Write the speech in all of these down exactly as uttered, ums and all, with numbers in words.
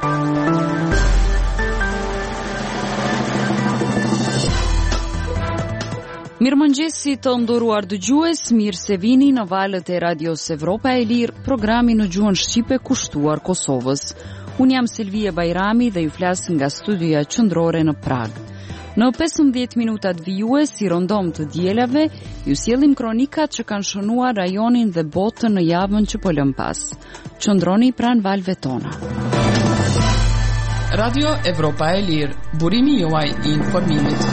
Mirëmëngjesi të nderuar dëgjues, mirë se vini në valët e Radios Evropa e Lirë, programi në gjuhën shqipe kushtuar Kosovës. Unë jam Silvia Bajrami dhe ju flas nga studioja qendrore në Prag. Në pesëmbëdhjetë minutat vijues, si rondom të dielave, ju sjellim kronikat që kanë shënuar rajonin dhe botën në javën që po lëm pas. Qëndroni pranë valëve tona. Radio Evropa e Lirë, burimi juaj i informimit.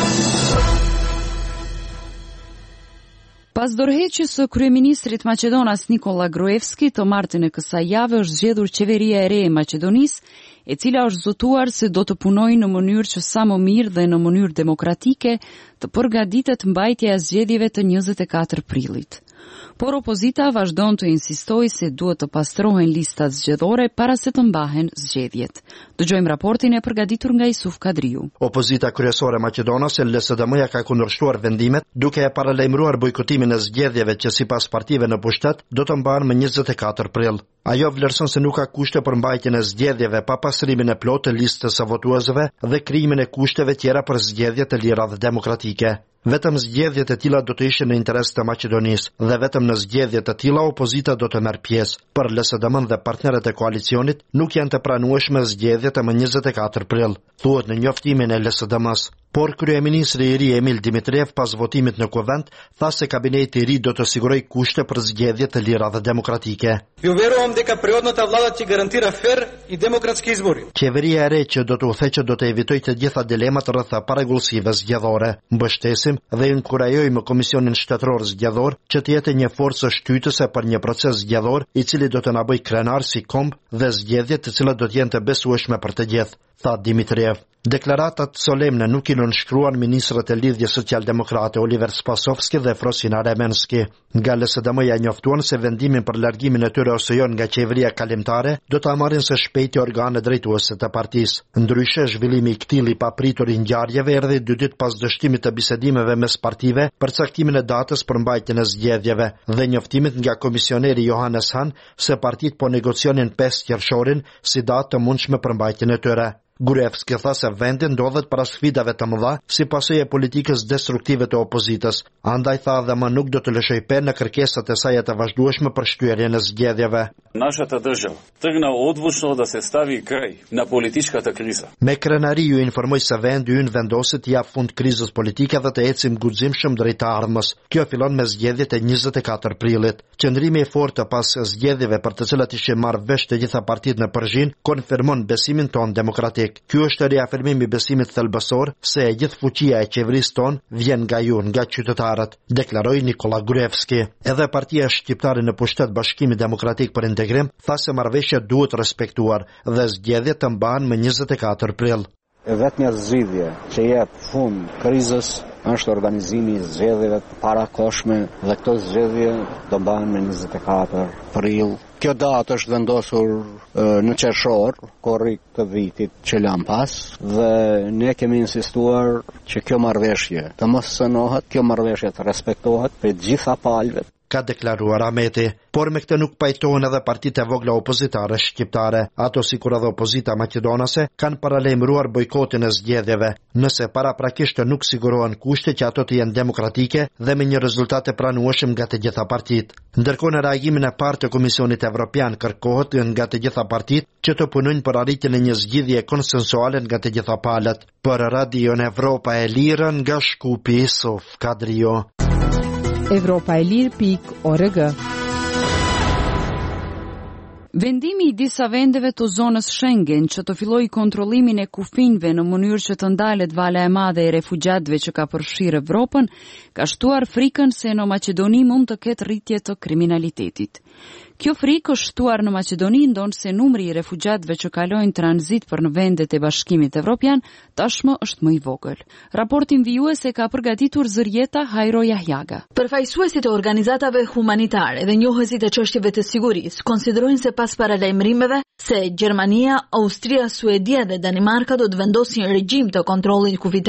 Pas dorëheqjes së kryeministrit Maqedonas Nikola Gruevski të martën e kësaj jave është zgjedhur qeveria e re e Maqedonisë, e cila është zotuar se do të punojë në mënyrë që sa më mirë dhe në mënyrë demokratike të përgatitet mbajtja e zgjedhjeve të njëzet e katër prillit. Por opozita vazhdon të insistojë se duhet të pastrohen listat zgjedhore para se të mbahen zgjedhjet. Dëgjojmë raportin e përgatitur nga Isuf Kadriu. Opozita kryesore maqedonase L S D M-ja ka kundërshtuar vendimet, duke e paralajmëruar bojkotimin e zgjedhjeve që sipas partive në pushtet do të mbahen më njëzet e katër prill. Ajo vlerëson se nuk ka kushte për mbajtjen e zgjedhjeve pa pastrimin e plotë të listës së votuesve dhe krijimin e kushteve tjera për zgjedhje të lira dhe demokratike. Vetëm zgjedhjet e tilla do të ishin në interes të Maqedonisë dhe vetëm në zgjedhjet të tilla opozita do të merr pjesë. Për L S D M dhe partnerët e koalicionit nuk janë të pranueshme zgjedhjet e më njëzet e katër prill, thuhet në njoftimin e L S D M-s. Por kryeministri i ri Emil Dimitriev pas votimit në Kuvend tha se kabineti i ri do të sigurojë kushte për zgjedhje të lira dhe demokratike. Ju veruam дека природната влада ќе гарантира фер и демократски избори. Qeveria e re që do të udhëheqë do të evitojë të gjitha dilemat rreth parregullsive zgjedhore. Mbështesim dhe inkurajojmë Komisionin Shtetëror Zgjedhor që të jetë një forcë shtytëse për një proces zgjedhor i cili do të na bëjë krenar si komb dhe zgjedhje të cilat do të jenë të besueshme për të gjithë, tha Dimitriev. Deklaratat solemne nuk i nënshkruan ministrët e lidhjes socialdemokrate Oliver Spasovski dhe Frosin Aremenski. Nga L S D M-ja njoftuan se vendimin për largimin e tyre ose jo nga qeveria kalimtare do ta marrin së shpejti organet drejtuese të partisë. Ndryshe, zhvillimi i këtij i papritur i ngjarjeve erdhi dy ditë pas dështimit të bisedimeve mes partive për caktimin e datës për mbajtjen e zgjedhjeve dhe njoftimit nga komisioneri Johannes Hahn se partitë po negocionin pesë qershorin si datë të mundshme për mbajtjen e tyre. Gruevski tha se vendi ndodhet para sfidave të mëdha si pasojë e politikës destruktive të opozitës. Andaj tha dhe më nuk do të lëshoj pen në kërkesat e saj të vazhdueshme për shtyerjen e zgjedhjeve. Нашата држава тргна одвучно да се стави крај на политичката криза. Me krenari ju informoj se vendi ynë vendoset të jap fund krizës politike dhe të ecim guximshëm drejt të ardhmës. Kjo fillon me zgjedhjet e njëzet e katër prillit. Qëndrimi i fortë pas zgjedhjeve për të cilat ishin marrë vesh të gjitha partitë në përgjithësi konfirmon besimin ton demokratik. Ky është riafirmimi i besimit thelbësor se e gjithë fuqia e qeverisë ton vjen nga ju, nga qytetarët, deklaroi Nikola Gruevski. Edhe partia shqiptare në pushtet Bashkimi Demokratik për Integrim tha se marrëveshja duhet respektuar dhe zgjedhjet të mbahen më njëzet e katër prill. Vetmja zgjidhje që jep fund krizës është organizimi i zgjedhjeve të parakohshme dhe këto zgjedhje do mbahen më njëzet e katër prill. Kjo datë është vendosur e, në qershor, korrik të vitit që lan pas, dhe ne kemi insistuar që kjo marrëveshje të mos sënohet, kjo marrëveshje të respektohet për gjitha palëve. Ka deklaruar Ahmeti, por me këtë nuk pajtohen edhe partitë e vogla opozitare shqiptare. Ato sikur edhe opozita maqedonase kanë paralajmëruar bojkotin e zgjedhjeve, nëse paraprakisht nuk sigurohen kushte që ato të jenë demokratike dhe me një rezultat të pranueshëm nga të gjitha partitë. Ndërkohë në reagimin e parë të Komisionit Evropian kërkohet nga të gjitha partitë që të punojnë për arritjen e një zgjidhje konsensuale nga të gjitha palët. Për Radion Evropa e Lirë nga Shkupi, Isuf Kadriu. Evropa e Lirë pik org. Vendimi i disa vendeve të zonës Schengen që të fillojë kontrollimin e kufinëve në mënyrë që të ndalet vala e madhe e refugjatëve që ka përfshirë Evropën, ka shtuar frikën se në Maqedoni mund të ketë rritje të kriminalitetit. Kjo frikë është shtuar në Maqedoni ndonse numri i refugjatëve që kalojnë tranzit për në vendet e Bashkimit Evropian tashmë është më i vogël. Raportin vijuese ka përgatitur Zërjeta Hajro Jahjaga. Përfaqësuesit e organizatave humanitare dhe njohësit e çështjeve të sigurisë konsiderojnë se pas paralajmërimeve se Gjermania, Austria, Suedia dhe Danimarka do të vendosin regjim të kontrollit kufitar,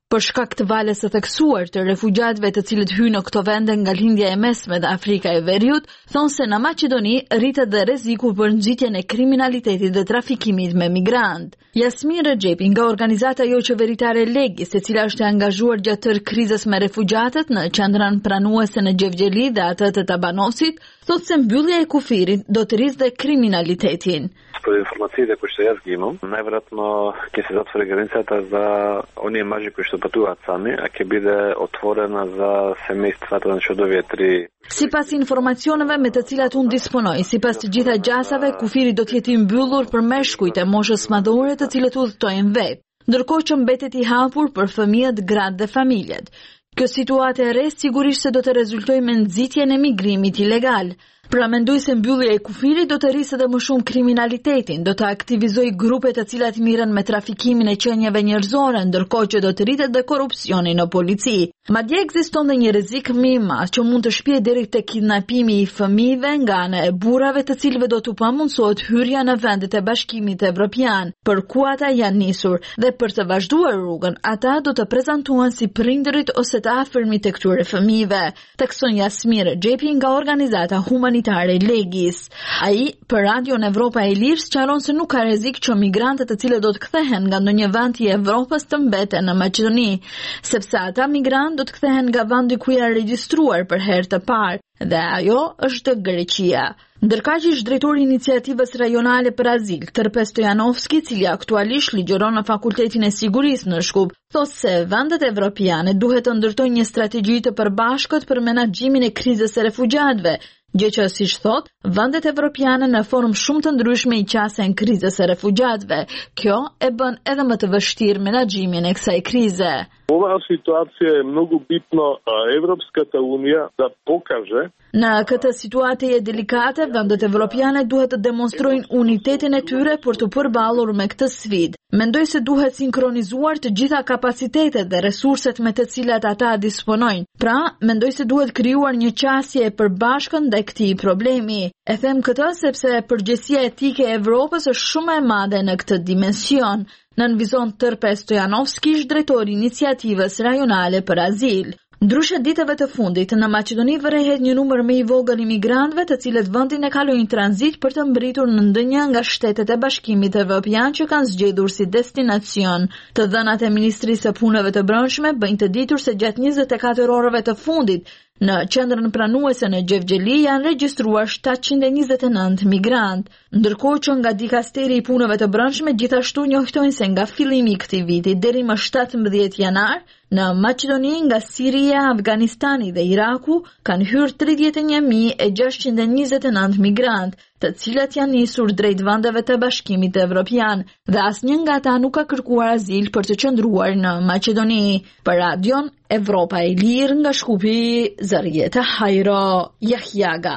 Për shkak të valës së theksuar të refugjatëve të cilët hynë në këto vende nga lindja e mesme dhe Afrika e Veriut, thonë se në Maqedoni rritet dhe rreziku për nxitjen e kriminalitetit dhe trafikimit me migrant. Jasmin Rexhepi nga organizata jo qeveritare Legis, e cila është e angazhuar gjatë tërë krizës me refugjatët në qendrën pranuese në Gjevgjeli dhe atë të Tabanosit, thotë se mbyllja e kufirit do të rrisë dhe kriminalitetin. Според информациите кои што јас ги имам, најверојатно ќе се затвори границата за оние мажи кои што патуваат сами, а ќе биде отворена за семејствата на чудовие три. Sipas informacioneve me të cilat unë disponoj, sipas të gjitha gjasave, kufiri do të jetë i mbyllur për meshkujt e moshës madhore të cilët udhtojnë vetë, ndërkohë që mbetet i hapur për fëmijët, gratë dhe familjet. Kjo situatë e re sigurisht se do të rezultojë me nxitjen e migrimit ilegal. Pra mendoj se mbyllja e kufirit do të rrisë edhe më shumë kriminalitetin, do të aktivizoj grupe të cilat mirën me trafikimin e qenieve njerëzore, ndërkohë që do të rritet dhe korrupsioni në polici. Madje ekziston dhe një rrezik më i madh që mund të shpijë deri te kidnapimi i fëmijëve nga ana e burrave të cilëve do t'u pamundsohet hyrja në vendet e Bashkimit Evropian, për ku ata janë nisur, dhe për të vazhduar rrugën, ata do të prezantohen si prindërit ose të afërmit të këtyre fëmijëve, thekson Jasmin Rexhepi nga organizata humanitare Legis. Ai për Radion Evropa e Lirë sqaron se nuk ka rrezik që migrantët të cilët do të kthehen nga ndonjë vend i Evropës të mbeten në Maqedoni, sepse ata migrantë do të kthehen nga vendi ku janë regjistruar për herë të parë, dhe ajo është Greqia. Ndërkaq ish drejtori i iniciativës rajonale për azil, Tërpe Stojanovski, cili aktualisht ligjëron në Fakultetin e Sigurisë në Shkup, thotë se vendet evropiane duhet të ndërtojnë një strategji të përbashkët për menaxhimin e krizës së refugjatëve, gjë që, siç thotë, vendet evropiane në formë shumë të ndryshme i qasen krizës së refugjatëve. Kjo e bën edhe më të vështirë menaxhimin e kësaj krize. Ova situacija je mnogo bitno Evropskата unija da pokaže. Në këtë situatë e delikate, vendet evropiane duhet të demonstrojnë unitetin e tyre për të përballur me këtë sfidë. Mendoj se duhet sinkronizuar të gjitha kapacitetet dhe resurset me të cilat ata disponojnë. Pra, mendoj se duhet krijuar një qasje e përbashkët ndaj këtij problemi. E them këtë sepse përgjegjësia etike e Evropës është shumë e madhe në këtë dimension, nënvizon Tërpe Stojanovski, drejtori i iniciativës rajonale për azil. Ndryshe ditëve të fundit, në Maqedoni vërehet një numër më i vogël imigrantëve të cilët vendin e kalojnë tranzit për të mbërritur në ndonjë nga shtetet e Bashkimit Evropian që kanë zgjedhur si destinacion. Të dhënat e Ministrisë së Punëve të Brendshme bëjnë të ditur se gjatë njëzet e katër orëve të fundit, në qendrën pranuese në Gjevgjeli janë regjistruar shtatëqind e njëzet e nëntë migrant, ndërkohë që nga Dikasteri i Punëve të Brendshme gjithashtu njoftojnë se nga fillimi i këtij viti deri më shtatëmbëdhjetë janar, në Maqedoni nga Siria, Afganistani dhe Iraku kanë hyrë tridhjetë e një mijë e gjashtëqind e njëzet e nëntë migrant, të cilat janë nisur drejt vendeve të Bashkimit Evropian, dhe asnjë nga ata nuk ka kërkuar azil për të qëndruar në Maqedoni. Për Radion Evropa e Lirë nga Shkupi, Zarieta Hajro Jahjaga.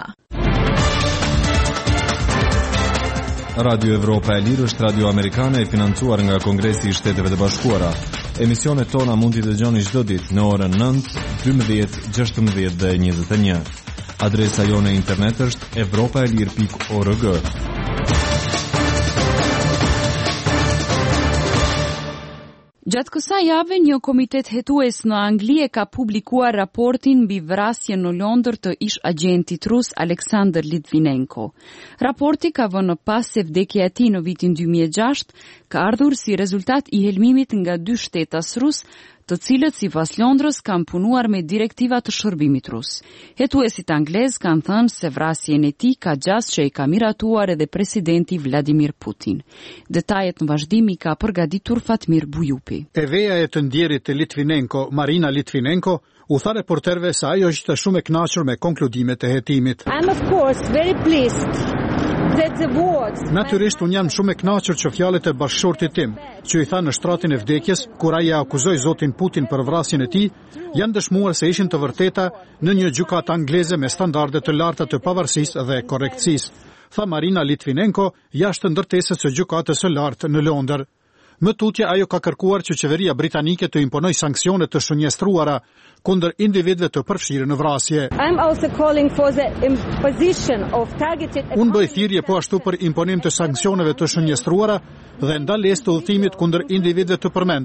Radio Evropa e Lirë është radio amerikane e financuar nga Kongresi i Shteteve të Bashkuara. Emisionet tona mund t'i dëgjoni çdo ditë në orën nëntë, dymbëdhjetë, gjashtëmbëdhjetë dhe njëzet e një. Adresa jone internet është evropaelir pikë org. Gjatë kësaj jave, një komitet hetues në Angli e ka publikuar raportin mbi vrasjen në Londër të ish agentit rus Aleksandr Litvinenko. Raporti ka vënë pas se vdekja e tij në vitin dy mijë e gjashtë ka ardhur si rezultat i helmimit nga dy shtetas rus, të cilët sipas Londrës kanë punuar me direktiva të shërbimit rus. Hetuesit anglez kanë thënë se vrasjen e tij ka gjas që i ka miratuar edhe presidenti Vladimir Putin. Detajet në vazhdim i ka përgatitur Fatmir Bujupi. Eveja e të ndjerit të Litvinenko, Marina Litvinenko, u tha reporterëve se ajo ishte shumë e kënaqur me konkludimet e hetimit. I'm of course very pleased. Natyrisht unë jam shumë e kënaqur që fjalët e bashkëshortit tim, që i tha në shtratin e vdekjes, kur ai akuzoi zotin Putin për vrasjen e tij, janë dëshmuar se ishin të vërteta në një gjykatë angleze me standarde të larta të pavarësisë dhe korrektësisë, tha Marina Litvinenko jashtë ndërtesës së gjykatës së lartë në Londër. Më tutje ajo ka kërkuar që qeveria britanike të imponojë sanksione të shënjestruara kundër individëve të përfshirë në vrasje. Unë bëj thirrje po ashtu për imponim të sanksioneve të shënjestruara dhe ndalesë të udhëtimit kundër individëve të përmendur,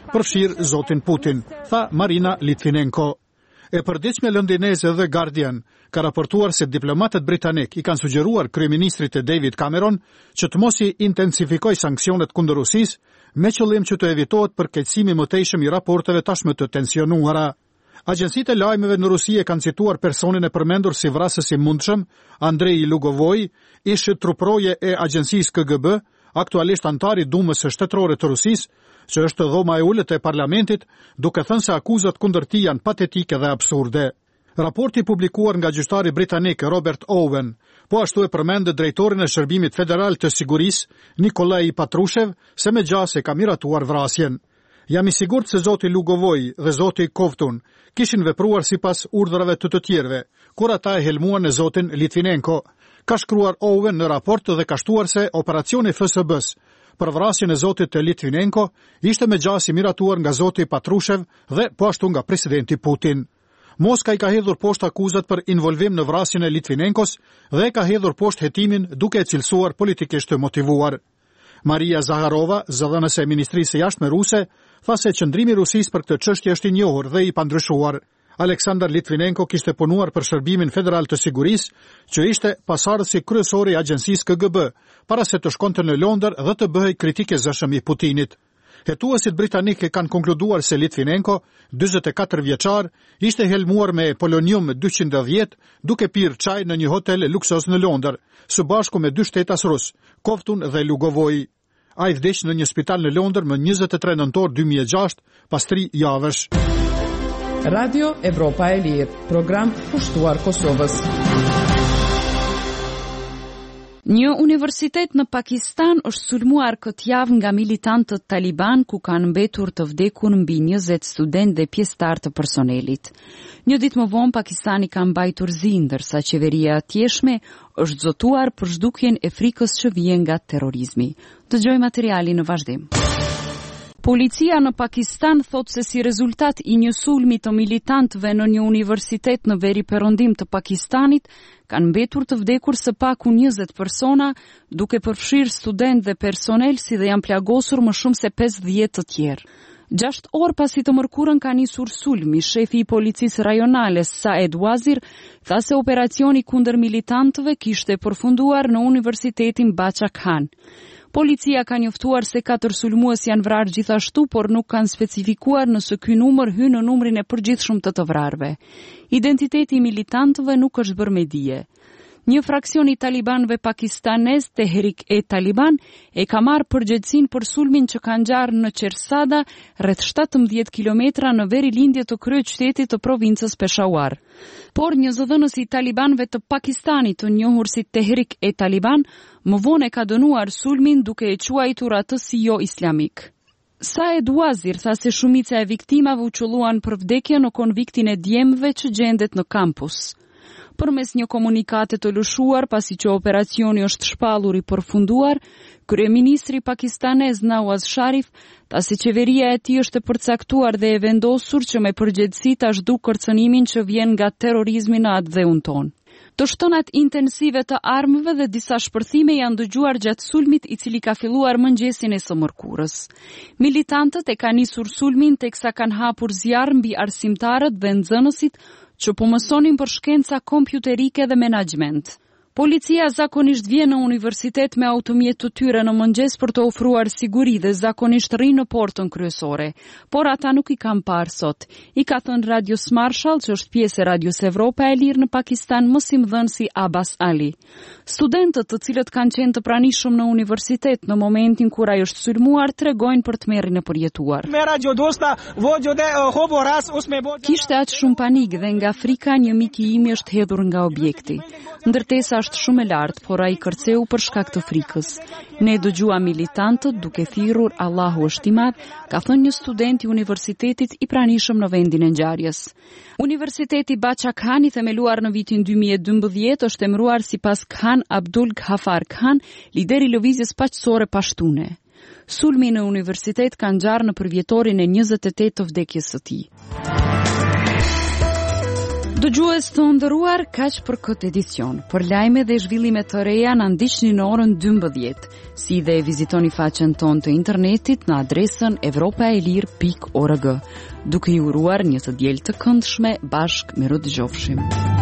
përfshirë zotin Putin, tha Marina Litvinenko. E përditshme londineze The Guardian ka raportuar se diplomatët britanik i kanë sugjeruar kryeministrit e David Cameron që të mos i intensifikoj sanksionet kundër Rusisë, me qëllim që të evitohet përkeqësimi më tejshëm i raporteve tashmë të tensionuara. Agjencitë e lajmeve në Rusi e kanë cituar personin e përmendur si vrasës i mundshëm, Andrei Lugovoj, ish truproje e agjencisë K G B, aktualisht antar i Dumës së Shtetërore të Rusisë, që është dhoma e ulët e parlamentit, duke thënë se akuzat kundër tij janë patetike dhe absurde. Raporti publikuar nga gjyqtari britanik Robert Owen, po ashtu e përmendë drejtorin e Shërbimit Federal të Sigurisë, Nikolaj Patrushev, se me gjase ka miratuar vrasjen. Jam i sigurt se zoti Lugovoj dhe zoti Kovtun kishin vepruar sipas urdhrave të të tjerëve, kur ata e helmuan në zotin Litvinenko. Ka shkruar Owen në raport dhe ka shtuar se operacioni F S B-s për vrasjen e zotit Litvinenko ishte me gjasi miratuar nga zoti Patrushev dhe po ashtu nga presidenti Putin. Moska i ka hedhur poshtë akuzat për involvim në vrasjen e Litvinenkos dhe ka hedhur poshtë hetimin duke e cilësuar politikisht të motivuar. Maria Zaharova, zëdhënëse e Ministrisë së Jashtme ruse, tha se qëndrimi i Rusisë për këtë çështje është i njohur dhe i pandryshuar. Aleksandar Litvinenko kishte punuar për Shërbimin Federal të Sigurisë, që ishte pasardhësi kryesor i agjencisë K G B, para se të shkonte në Londër dhe të bëhej kritik e zëshëm i Putinit. Hetuesit britanikë kanë konkluduar se Litvinenko, dyzet e katër vjeçar, ishte helmuar me polonium dyqind e dhjetë duke pirë çaj në një hotel luksos në Londër, së bashku me dy shtetas rus, Kovtun dhe Lugovoj. Ai vdiq në një spital në Londër më njëzet e tre nëntor dy mijë e gjashtë, pas tri javësh. Radio Evropa e Lirë, program pushtuar Kosovës. Një universitet në Pakistan është sulmuar këtë javë nga militantët Taliban, ku kanë mbetur të vdekur mbi njëzet student dhe pjesëtar të personelit. Një ditë më vonë Pakistani ka mbajtur zi, ndërsa qeveria atjeshme është zotuar për zhdukjen e frikës që vjen nga terrorizmi. Dëgjoj materiali në vazhdim. Policia në Pakistan thot se si rezultat i një sulmi të militantëve në një universitet në veri perëndim të Pakistanit, kanë mbetur të vdekur së paku njëzet persona, duke përfshirë student dhe personel, si dhe janë plagosur më shumë se pesëdhjetë të tjerë. Gjashtë orë pasi të mërkurën ka nisur sulmi, shefi i policisë rajonale Saed Wazir tha se operacioni kundër militantëve kishte përfunduar në Universitetin Bacha Khan. Policia ka njoftuar se katër sulmues janë vrarë gjithashtu, por nuk kanë specifikuar nëse ky numër hyn në numrin e përgjithshëm të të vrarëve. Identiteti i militantëve nuk është bërë me dije. Një fraksion i talibanëve pakistanez, Tehrik-e-Taliban, e ka marrë përgjegjësinë për sulmin që ka ngjarë në Qersada, rreth shtatëmbëdhjetë kilometra në verilindje të kryeqytetit të provincës Peshawar. Por një zëdhënës i talibanëve të Pakistanit, të njohur si Tehrik-e-Taliban, më vonë e ka dënuar sulmin duke e quajtur atë si jo islamik. Saed Wazir tha se shumica e viktimave u qelluan për vdekje në konviktin e djemve që gjendet në kampus. Përmes një komunikate të lëshuar, pasi që operacioni është shpallur i përfunduar, kryeministri pakistanez Nawaz Sharif tha se qeveria e tij është e përcaktuar dhe e vendosur që me përgjegjësi ta zhduk kërcënimin që vjen nga terrorizmi në atë dheun ton. Të shtënat intensive të armëve dhe disa shpërthime janë dëgjuar gjatë sulmit, i cili ka filluar mëngjesin e së mërkurës. Militantët e kanë nisur sulmin teksa kanë hapur zjarr mbi arsimtarët dhe nxënësit që po mësonin për shkenca kompjuterike dhe menaxhment. Policia zakonisht vjen në universitet me automjet të tyre në mëngjes për të ofruar siguri dhe zakonisht rrin në portën kryesore, por ata nuk i kanë parë sot. I ka thënë Radios Marshall, që është pjesë e Radios Evropa e Lirë në Pakistan, mësimdhënësi Abbas Ali. Studentët, të cilët kanë qenë të pranishëm në universitet në momentin kur ai është sulmuar, tregojnë për tmerrin e përjetuar. Kishte aq shumë panik dhe nga frika një mik i imi është hedhur nga objekti. Ndërtesa është shumë e lartë, por ai kërceu për shkak të frikës. Ne dëgjuam militantët duke thirrur Allahu është i madh, ka thënë një student i universitetit i pranishëm në vendin e ngjarjes. Universiteti Bacha Khan, i themeluar në vitin dy mijë e dymbëdhjetë, është emëruar sipas Khan Abdul Ghaffar Khan, lideri i lëvizjes paqësore pashtune. Sulmi në universitet ka ngjarë në përvjetorin e njëzet e tetë të vdekjes së tij. Dëgjues të nderuar, kaq për këtë edicion. Për lajme dhe zhvillime të reja na ndiqni në orën dymbëdhjetë, si dhe vizitoni faqen tonë të internetit në adresën evropaelir pikë org. Duke ju uruar një të diel të këndshme, bashkë me ru dëgjofshim.